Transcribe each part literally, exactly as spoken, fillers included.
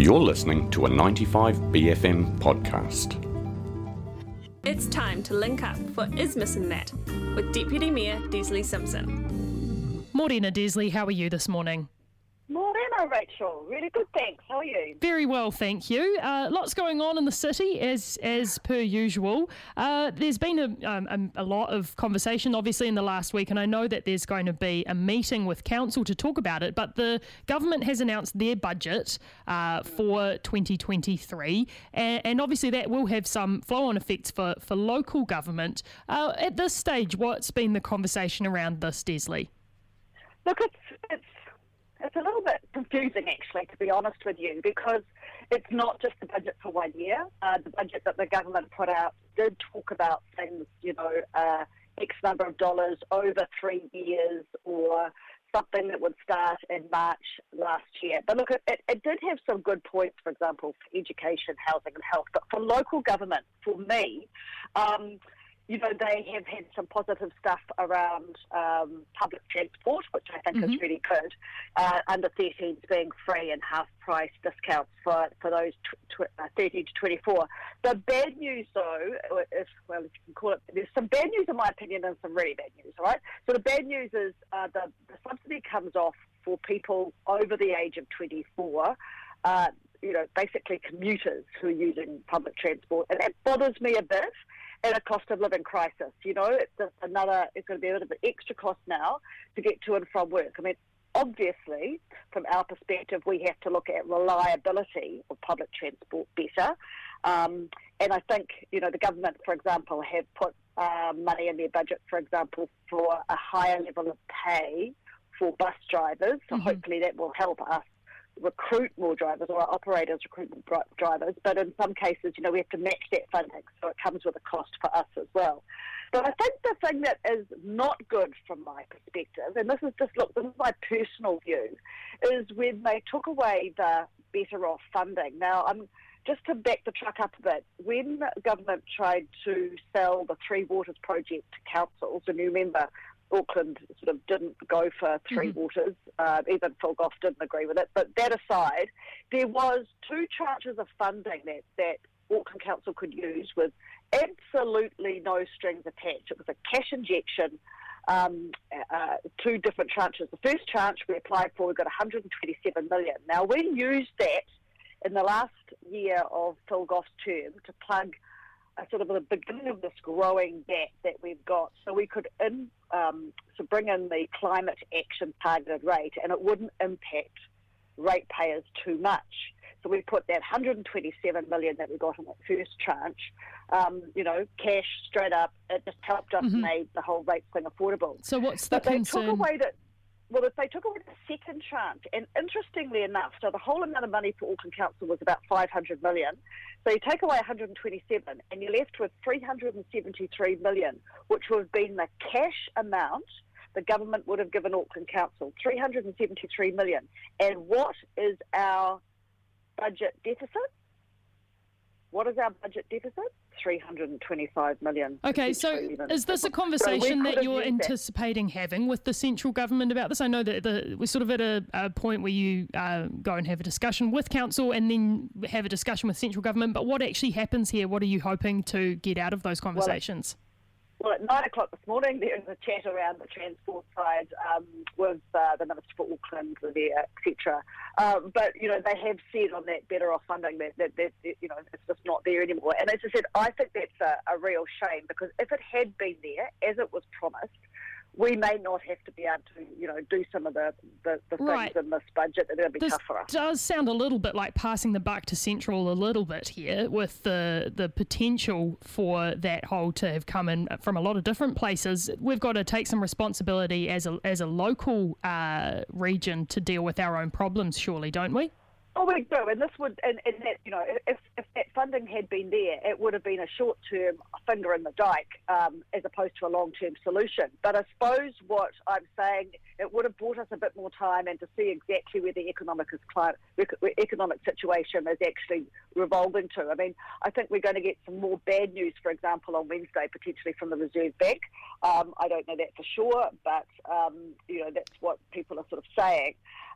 You're listening to a ninety-five B F M podcast. It's time to link up for Is Missing That with Deputy Mayor Desley Simpson. Morena Desley, how are you this morning? Morena, Rachel. Really good, thanks. How are you? Very well, thank you. Uh, lots going on in the city, as as per usual. Uh, there's been a, um, a lot of conversation, obviously, in the last week, and I know that there's going to be a meeting with council to talk about it, but the government has announced their budget uh, for twenty twenty-three, and, and obviously that will have some flow-on effects for, for local government. Uh, at this stage, what's been the conversation around this, Desley? Look, it's, it's It's a little bit confusing, actually, to be honest with you, because it's not just the budget for one year. Uh, the budget that the government put out did talk about things, you know, uh, X number of dollars over three years or something that would start in March last year. But look, it, it did have some good points, for example, for education, housing and health. But for local government, for me, um, you know, they have had some positive stuff around um, public transport, which I think mm-hmm. is really good. Uh, under thirteens being free and half-price discounts for, for those tw- tw- uh, thirteen to twenty-four. The bad news, though, if, well, if you can call it, there's some bad news in my opinion and some really bad news, all right? So the bad news is uh, the, the subsidy comes off for people over the age of twenty-four, uh, you know, basically commuters who are using public transport. And that bothers me a bit. And a cost of living crisis, you know, it's just another, it's going to be a bit of an extra cost now to get to and from work. I mean, obviously, from our perspective, we have to look at reliability of public transport better. Um, and I think, you know, the government, for example, have put uh, money in their budget, for example, for a higher level of pay for bus drivers. So mm-hmm. hopefully that will help us recruit more drivers, or our operators recruit more drivers, but in some cases, you know, we have to match that funding, so it comes with a cost for us as well. But I think the thing that is not good from my perspective, and this is just, look, this is my personal view, is when they took away the Better Off funding. Now, I'm just to back the truck up a bit, when the government tried to sell the Three Waters project to councils, and you remember, Auckland sort of didn't go for Three mm-hmm. Waters, uh, even Phil Goff didn't agree with it. But that aside, there was two tranches of funding that, that Auckland Council could use with absolutely no strings attached. It was a cash injection, um, uh, two different tranches. The first tranche we applied for, we got one hundred twenty-seven million dollars. Now, we used that in the last year of Phil Goff's term to plug a sort of the beginning of this growing gap that we've got, so we could in, um, so bring in the climate action targeted rate, and it wouldn't impact ratepayers too much. So we put that one hundred twenty-seven million dollars that we got in that first tranche, um, you know, cash straight up. It just helped us mm-hmm. make the whole rate thing affordable. So what's the but concern? They took away that. Well, if they took away the second tranche, and interestingly enough, so the whole amount of money for Auckland Council was about five hundred million dollars. So you take away one hundred twenty-seven, and you're left with three hundred seventy-three million dollars, which would have been the cash amount the government would have given Auckland Council, three hundred seventy-three million dollars. And what is our budget deficit? What is our budget deficit? three hundred twenty-five million dollars. Okay, so is this a conversation so that you're anticipating that. having with the central government about this? I know that the, we're sort of at a, a point where you uh, go and have a discussion with council and then have a discussion with central government, but what actually happens here? What are you hoping to get out of those conversations? Well, Well, at nine o'clock this morning, there was a chat around the transport side um, with uh, the Minister for Auckland, there, et cetera. Um, but, you know, they have said on that Better Off funding that, that, that, you know, it's just not there anymore. And as I said, I think that's a, a real shame, because if it had been there, as it was promised, we may not have to be able to, you know, do some of the, the, the right. things in this budget that are going to be this tough for us. Does sound a little bit like passing the buck to Central a little bit here, with the the potential for that hole to have come in from a lot of different places. We've got to take some responsibility as a as a local uh, region to deal with our own problems, surely, don't we? Oh, we do, and this would, and, and that, you know, if, if that funding had been there, it would have been a short-term finger in the dike, um, as opposed to a long-term solution. But I suppose what I'm saying, it would have bought us a bit more time and to see exactly where the economic is climate, economic situation is actually revolving to. I mean, I think we're going to get some more bad news, for example, on Wednesday, potentially from the Reserve Bank. Um, I don't know that for sure, but um, you know, that's what people are sort of saying.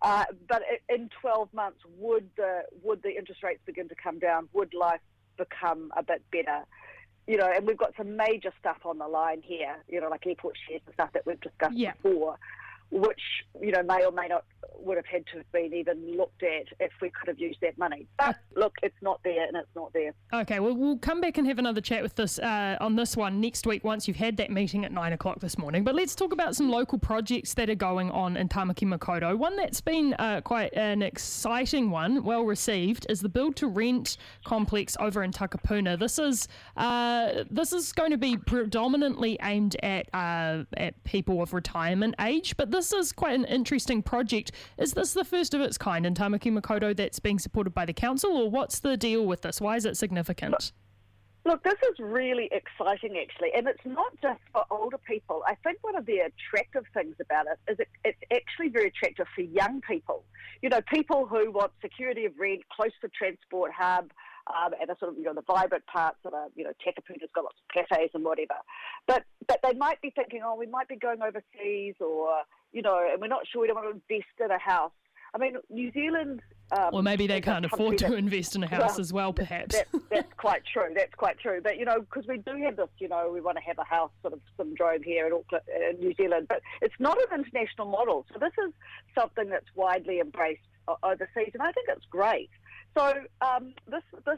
Uh, but in twelve months, would the would the interest rates begin to come down? Would life become a bit better? You know, and we've got some major stuff on the line here, you know, like airport shares and stuff that we've discussed yeah. before, which, you know, may or may not would have had to have been even looked at if we could have used that money. But look, it's not there and it's not there. Okay, well, we'll come back and have another chat with this uh, on this one next week once you've had that meeting at nine o'clock this morning. But let's talk about some local projects that are going on in Tamaki Makaurau. One that's been uh, quite an exciting one, well received, is the Build to Rent complex over in Takapuna. This is uh, this is going to be predominantly aimed at uh, at people of retirement age, but this is quite an interesting project. Is this the first of its kind in Tamaki Makaurau that's being supported by the council, or what's the deal with this? Why is it significant? Look, this is really exciting, actually, and it's not just for older people. I think one of the attractive things about it is it, it's actually very attractive for young people. You know, people who want security of rent, close to transport hub, um, and a sort of, you know, the vibrant parts of a, you know, Tekapuna's got lots of cafes and whatever. But but they might be thinking, oh, we might be going overseas, or, you know, and we're not sure we don't want to invest in a house. I mean, New Zealand... Um, well, maybe they can't afford to that, invest in a house well, as well, perhaps. That, that's quite true. That's quite true. But, you know, because we do have this, you know, we want to have a house sort of syndrome here in Auckland, in New Zealand. But it's not an international model. So this is something that's widely embraced overseas, and I think it's great. So um, this this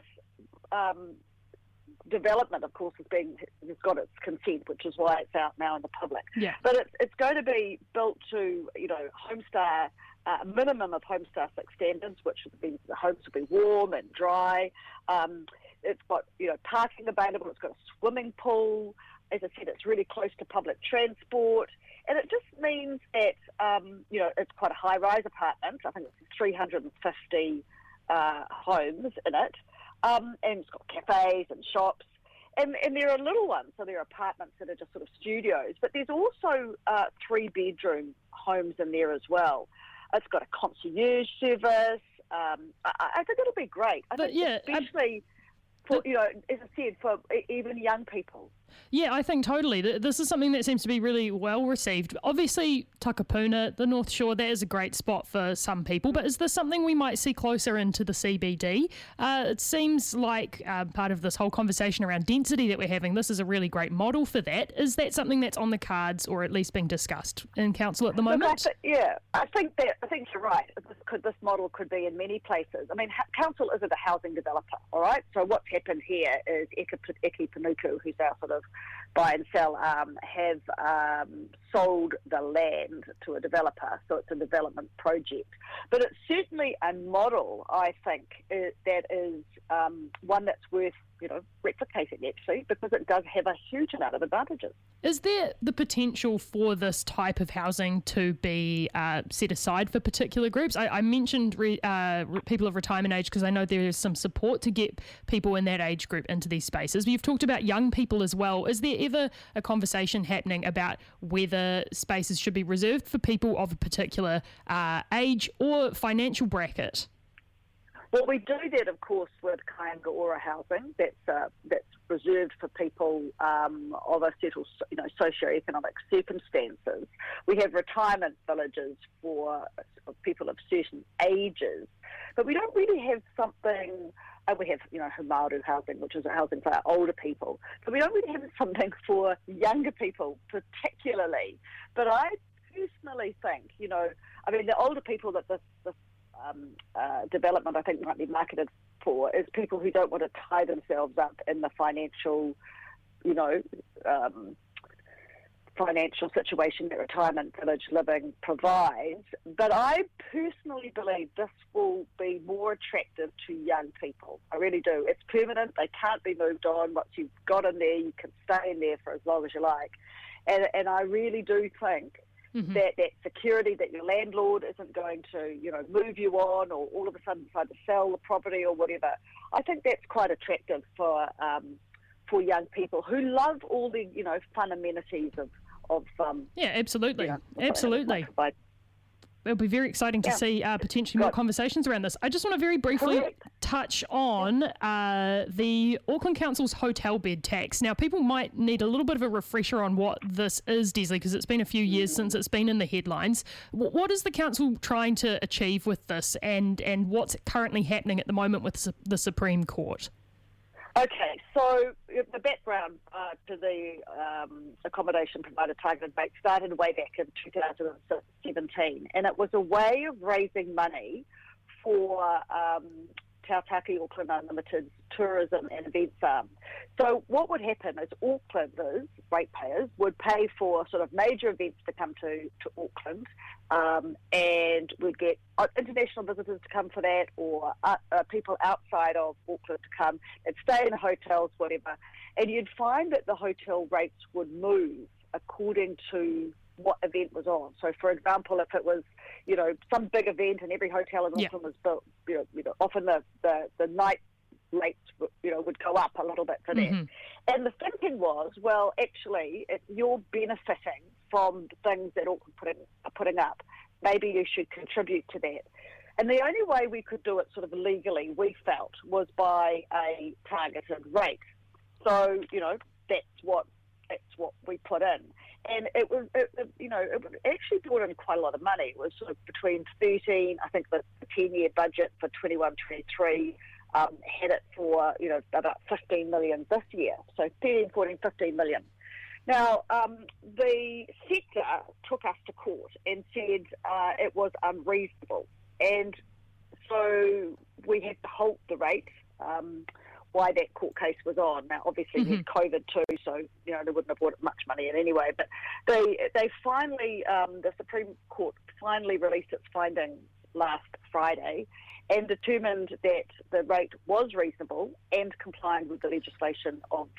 um, development, of course, has been has got its consent, which is why it's out now in the public. Yeah. But it's it's going to be built to, you know, Homestar, a uh, minimum of Homestar six standards, which would be the homes will be warm and dry. Um, it's got, you know, parking available. It's got a swimming pool. As I said, it's really close to public transport, and it just means that um, you know, it's quite a high-rise apartment. I think it's three hundred fifty uh, homes in it, um, and it's got cafes and shops, and and there are little ones, so there are apartments that are just sort of studios. But there's also uh, three-bedroom homes in there as well. It's got a concierge service. Um, I, I think it'll be great. I but think yeah, especially. For, you know, as I said, for even young people. Yeah, I think totally. This is something that seems to be really well received. Obviously, Takapuna, the North Shore, that is a great spot for some people, but is this something we might see closer into the C B D? Uh, it seems like uh, part of this whole conversation around density that we're having, this is a really great model for that. Is that something that's on the cards or at least being discussed in council at the moment? Look, I th- yeah, I think that I think you're right. This, could, this model could be in many places. I mean, ha- council isn't a housing developer, all right? So what's happened here is Eki, Eki Panuku, who's our sort of buy and sell, um, have um, sold the land to a developer, so it's a development project. But it's certainly a model, I think, is, that is um, one that's worth, you know, replicating, actually, because it does have a huge amount of advantages. Is there the potential for this type of housing to be uh, set aside for particular groups? I, I mentioned re, uh, people of retirement age because I know there is some support to get people in that age group into these spaces. But you've talked about young people as well. Is there ever a conversation happening about whether spaces should be reserved for people of a particular uh, age or financial bracket? Well, we do that, of course, with Kāinga Ora housing. That's uh, that's reserved for people um, of a settled, you know, socioeconomic circumstances. We have retirement villages for people of certain ages, but we don't really have something. Uh, we have, you know, Haumaru housing, which is a housing for our older people, but we don't really have something for younger people particularly. But I personally think, you know, I mean, the older people that this, this Um, uh, development I think might be marketed for is people who don't want to tie themselves up in the financial, you know, um, financial situation that retirement village living provides. But I personally believe this will be more attractive to young people. I really do. It's permanent. They can't be moved on. Once you've got in there, you can stay in there for as long as you like. And, and I really do think Mm-hmm. that that security that your landlord isn't going to, you know, move you on or all of a sudden decide to sell the property or whatever. I think that's quite attractive for um, for young people who love all the, you know, fun amenities of of um, yeah, absolutely, you know, absolutely. By, it'll be very exciting to Yeah. see uh, potentially more Good. conversations around this. I just want to very briefly Correct. touch on uh, the Auckland Council's hotel bed tax. Now, people might need a little bit of a refresher on what this is, Desley, because it's been a few years since it's been in the headlines. W- what is the council trying to achieve with this, and, and what's currently happening at the moment with su- the Supreme Court? Okay, so the background uh, to the um, accommodation provider targeted rate started way back in two thousand seventeen, and it was a way of raising money for um, Tautaki Auckland Unlimited's tourism and events arm. So what would happen is Aucklanders, ratepayers, would pay for sort of major events to come to, to Auckland, um, and we'd get international visitors to come for that, or uh, uh, people outside of Auckland to come and stay in hotels, whatever. And you'd find that the hotel rates would move according to what event was on. So, for example, if it was, you know, some big event and every hotel in Yeah. Auckland was built, you know, you know often the, the, the night rates, you know, would go up a little bit for that. Mhm. And the thinking was, well, actually, if you're benefiting from the things that Auckland putting, are putting up, maybe you should contribute to that. And the only way we could do it sort of legally, we felt, was by a targeted rate. So, you know, that's what that's what we put in. And it was, it, it, you know, it actually brought in quite a lot of money. It was sort of between thirteen, I think the ten-year budget for twenty-one twenty-three um, had it for, you know, about fifteen million this year. So thirteen, fourteen, fifteen million. Now, um, the sector took us to court and said uh, it was unreasonable. And so we had to halt the rate. Um, why that court case was on. Now, obviously, Mm-hmm. there's COVID too, so, you know, they wouldn't have brought much money in anyway. But they they finally, um, the Supreme Court finally released its findings last Friday and determined that the rate was reasonable and compliant with the legislation of